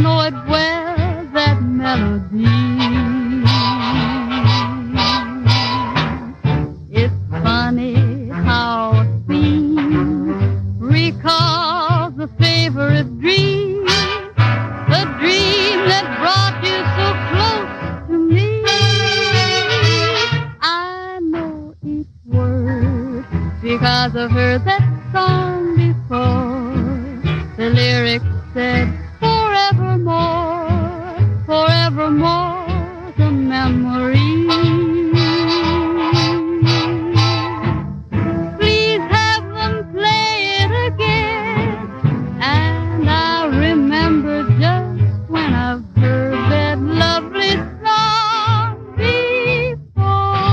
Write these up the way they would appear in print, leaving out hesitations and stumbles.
know it well, that melody. It's funny how a theme recalls a favorite dream, the dream that brought you so close to me. I know each word because I've heard that song before. The lyrics said, forevermore, forevermore, the memory. Please have them play it again, and I'll remember just when I've heard that lovely song before.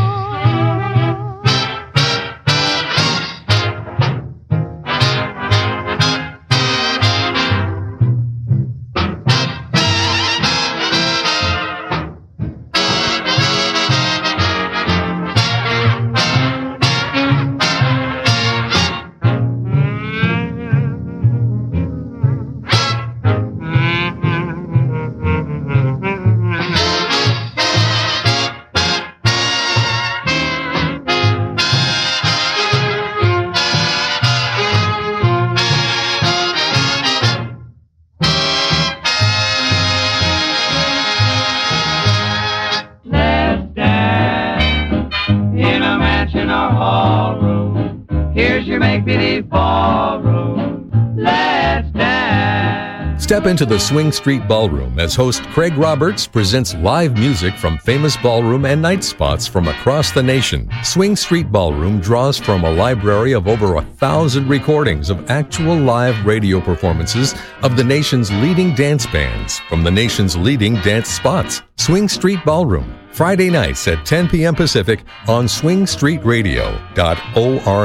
Step into the Swing Street Ballroom as host Craig Roberts presents live music from famous ballroom and night spots from across the nation. Swing Street Ballroom draws from a library of over 1,000 recordings of actual live radio performances of the nation's leading dance bands from the nation's leading dance spots. Swing Street Ballroom, Friday nights at 10 p.m. Pacific on swingstreetradio.org.